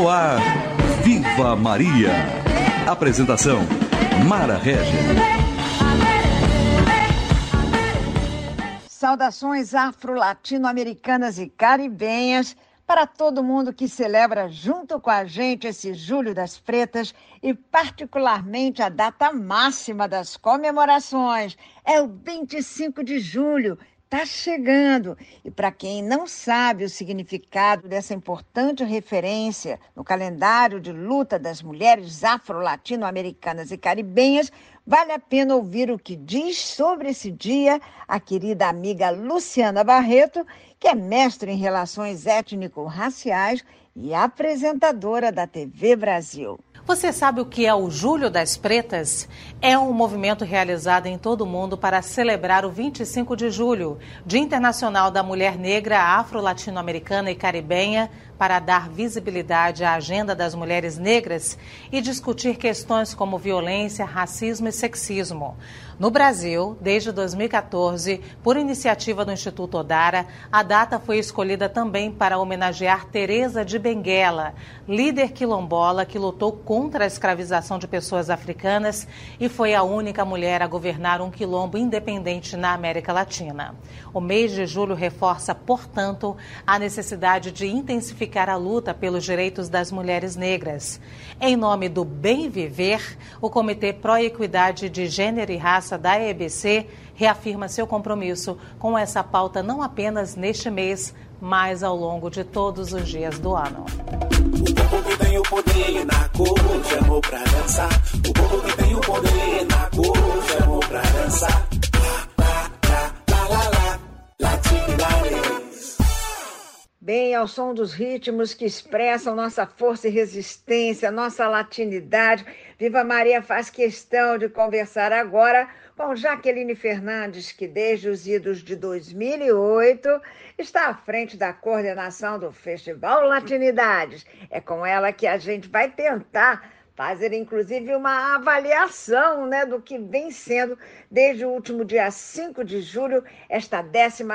No ar, Viva Maria. Apresentação, Mara Régia. Saudações afro-latino-americanas e caribenhas para todo mundo que celebra junto com a gente esse Julho das Pretas e particularmente a data máxima das comemorações. É o 25 de julho. Está chegando. E para quem não sabe o significado dessa importante referência no calendário de luta das mulheres afro-latino-americanas e caribenhas, vale a pena ouvir o que diz sobre esse dia a querida amiga Luciana Barreto, que é mestre em relações étnico-raciais e apresentadora da TV Brasil. Você sabe o que é o Julho das Pretas? É um movimento realizado em todo o mundo para celebrar o 25 de julho, Dia Internacional da Mulher Negra, Afro-Latino-Americana e Caribenha, para dar visibilidade à agenda das mulheres negras e discutir questões como violência, racismo e sexismo. No Brasil, desde 2014, por iniciativa do Instituto Odara, a data foi escolhida também para homenagear Teresa de Benguela, líder quilombola que lutou contra a escravização de pessoas africanas e foi a única mulher a governar um quilombo independente na América Latina. O mês de julho reforça, portanto, a necessidade de intensificar a luta pelos direitos das mulheres negras. Em nome do Bem Viver, o Comitê Pró-Equidade de Gênero e Raça da EBC reafirma seu compromisso com essa pauta não apenas neste mês, mas ao longo de todos os dias do ano. O povo que tem o poder na cor, chamou pra dançar. O povo que tem o poder na cor, chamou pra dançar. Bem, ao som dos ritmos que expressam nossa força e resistência, nossa latinidade, Viva Maria faz questão de conversar agora com Jaqueline Fernandes, que desde os idos de 2008 está à frente da coordenação do Festival Latinidades. É com ela que a gente vai tentar fazer, inclusive, uma avaliação, do que vem sendo, desde o último dia 5 de julho, esta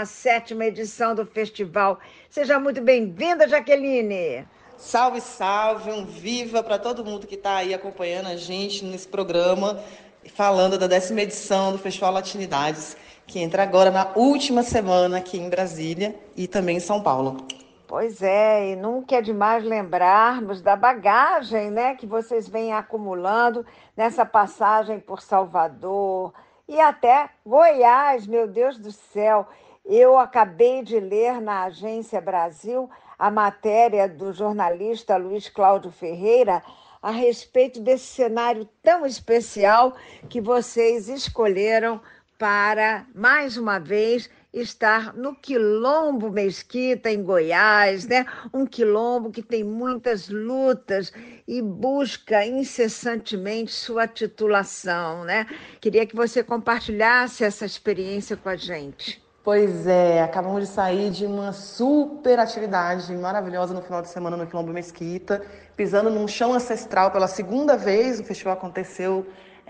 17ª edição do festival. Seja muito bem-vinda, Jaqueline! Salve, salve, um viva para todo mundo que está aí acompanhando a gente nesse programa, falando da 10ª edição do Festival Latinidades, que entra agora na última semana aqui em Brasília e também em São Paulo. Pois é, e nunca é demais lembrarmos da bagagem, que vocês vêm acumulando nessa passagem por Salvador e até Goiás, meu Deus do céu. Eu acabei de ler na Agência Brasil a matéria do jornalista Luiz Cláudio Ferreira a respeito desse cenário tão especial que vocês escolheram para, mais uma vez, estar no Quilombo Mesquita, em Goiás, um quilombo que tem muitas lutas e busca incessantemente sua titulação, Queria que você compartilhasse essa experiência com a gente. Pois é, acabamos de sair de uma super atividade maravilhosa no final de semana no Quilombo Mesquita, pisando num chão ancestral pela segunda vez. O festival aconteceu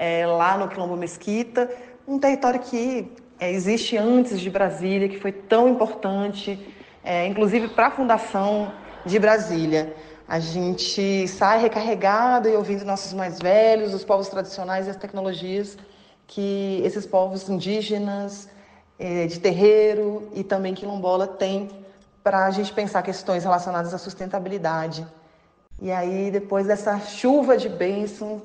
lá no Quilombo Mesquita, um território que existe antes de Brasília, que foi tão importante, inclusive para a fundação de Brasília. A gente sai recarregado e ouvindo nossos mais velhos, os povos tradicionais e as tecnologias que esses povos indígenas, de terreiro e também quilombola têm para a gente pensar questões relacionadas à sustentabilidade. E aí, depois dessa chuva de bênçãos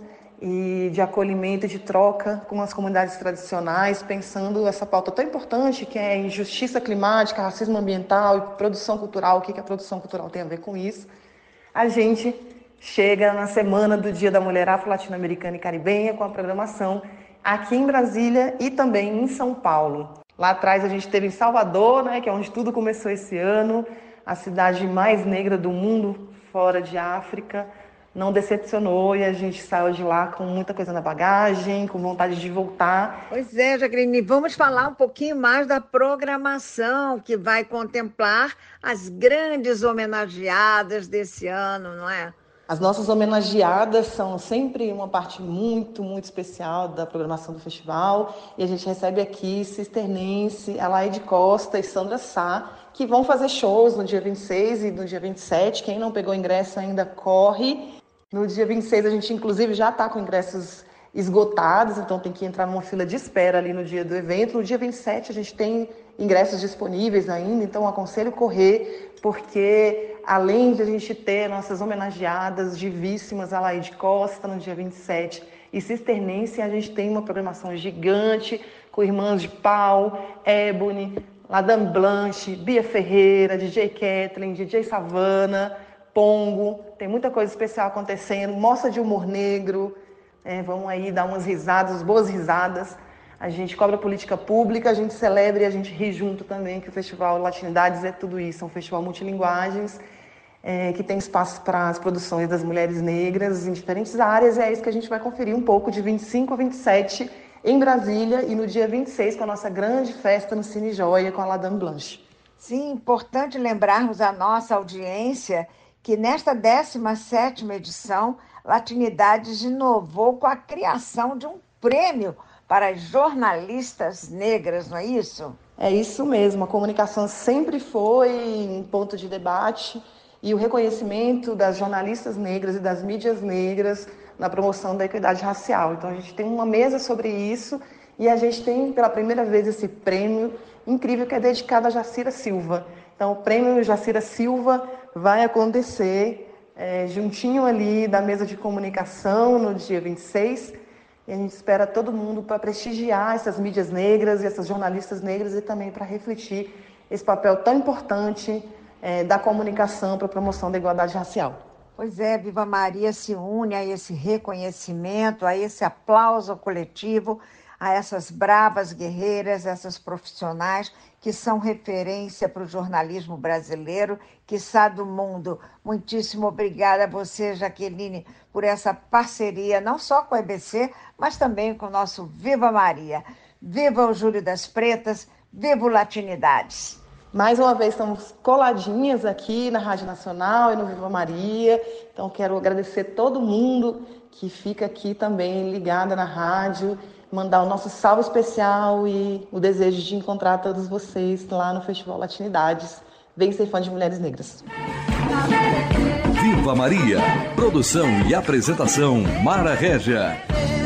e de acolhimento e de troca com as comunidades tradicionais, pensando essa pauta tão importante que é injustiça climática, racismo ambiental e produção cultural, o que a produção cultural tem a ver com isso, a gente chega na semana do Dia da Mulher Afro-Latino-Americana e Caribenha com a programação aqui em Brasília e também em São Paulo. Lá atrás a gente teve em Salvador, que é onde tudo começou esse ano, a cidade mais negra do mundo, fora de África. Não decepcionou e a gente saiu de lá com muita coisa na bagagem, com vontade de voltar. Pois é, Jaqueline, vamos falar um pouquinho mais da programação que vai contemplar as grandes homenageadas desse ano, não é? As nossas homenageadas são sempre uma parte muito, muito especial da programação do festival. E a gente recebe aqui Cisternense, Alaide Costa e Sandra Sá, que vão fazer shows no dia 26 e no dia 27. Quem não pegou ingresso ainda, corre. No dia 26 a gente, inclusive, já está com ingressos esgotados, então tem que entrar numa fila de espera ali no dia do evento. No dia 27 a gente tem ingressos disponíveis ainda, então aconselho correr, porque além de a gente ter nossas homenageadas divíssimas, Alaide Costa no dia 27 e Cisternense, a gente tem uma programação gigante com Irmãs de Pau, Ebony, Madame Blanche, Bia Ferreira, DJ Kathleen, DJ Savana, Pongo, tem muita coisa especial acontecendo, mostra de humor negro, vamos aí dar umas risadas, boas risadas. A gente cobra política pública, a gente celebra e a gente ri junto também, que o Festival Latinidades é tudo isso, é um festival multilinguagens, que tem espaço para as produções das mulheres negras em diferentes áreas, e é isso que a gente vai conferir um pouco de 25 a 27 em Brasília e no dia 26 com a nossa grande festa no Cine Joia com a Madame Blanche. Sim, importante lembrarmos a nossa audiência que nesta 17ª edição, Latinidades inovou com a criação de um prêmio para as jornalistas negras, não é isso? É isso mesmo, a comunicação sempre foi um ponto de debate e o reconhecimento das jornalistas negras e das mídias negras na promoção da equidade racial. Então a gente tem uma mesa sobre isso e a gente tem pela primeira vez esse prêmio incrível que é dedicado a Jacira Silva. Então o prêmio Jacira Silva vai acontecer juntinho ali da mesa de comunicação no dia 26, e a gente espera todo mundo para prestigiar essas mídias negras e essas jornalistas negras e também para refletir esse papel tão importante da comunicação para a promoção da igualdade racial. Pois é, Viva Maria se une a esse reconhecimento, a esse aplauso coletivo, a essas bravas guerreiras, essas profissionais que são referência para o jornalismo brasileiro, quiçá do mundo. Muitíssimo obrigada a você, Jaqueline, por essa parceria, não só com a EBC, mas também com o nosso Viva Maria. Viva o Júlio das Pretas, viva o Latinidades. Mais uma vez estamos coladinhas aqui na Rádio Nacional e no Viva Maria, então quero agradecer todo mundo que fica aqui também ligada na rádio, mandar o nosso salve especial e o desejo de encontrar todos vocês lá no Festival Latinidades. Vem ser fã de mulheres negras. Viva Maria, produção e apresentação Mara Régia.